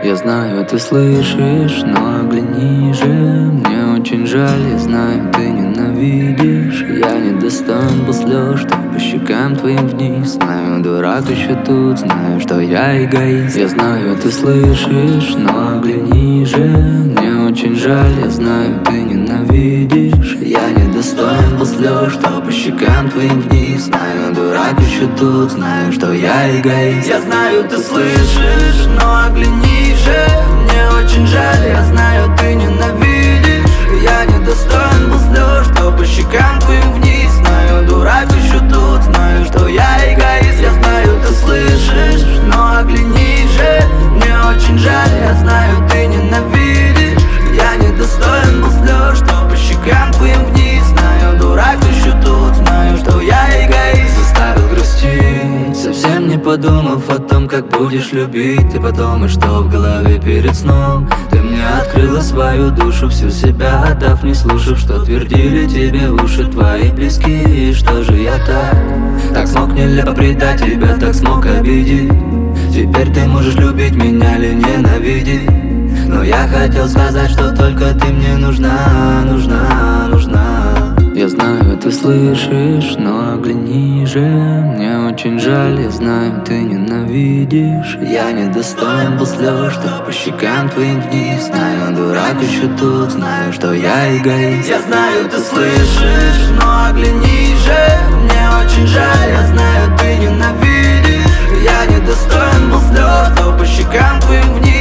Я знаю, ты слышишь, но огляни же. Мне очень жаль, я знаю, ты ненавидишь. Я недостоин был слез, что по щекам твоим вниз. Знаю, дурак еще тут, знаю, что я эгоист. Я знаю, ты слышишь, но огляни же. Мне очень жаль, я знаю, ты ненавидишь. Я недостоин был слез, что по щекам твоим вниз. Знаю, дурак еще тут, знаю, что я эгоист. Я знаю, ты слышишь, но огляни же. Мне очень жаль, я знаю, ты ненавидишь. Я недостоин был слез, что по щекам твоим вниз. Знаю, дурак еще тут, знаю, что я эгоист. Я знаю, ты слышишь, но огляни же. Мне очень жаль, я знаю, ты ненавидишь. Я недостоин был слез, что по щекам твоим вниз. Знаю, дурак еще тут, знаю, что я эгоист. Заставил грустить, совсем не подумав о том, как будешь любить. Ты подумай, что в голове перед сном. Ты мне открыла свою душу, всю себя отдав, не слушав, что твердили тебе в уши твои близкие. И что же я так смог нелепо предать тебя, так смог обидеть. Теперь ты можешь любить меня или ненавидеть. Но я хотел сказать, что только ты мне нужна, нужна, нужна. Я знаю, ты слышишь, но огляни же. Мне очень жаль, я знаю, ты ненавидишь. Я недостоин был слез, что по щекам твоим вниз. Знаю, дурак еще тут, знаю, что я эгоист. Я знаю, ты слышишь, но огляни же. Мне очень жаль, я знаю, ты ненавидишь. Я недостоин был слез, что по щекам твоим вниз.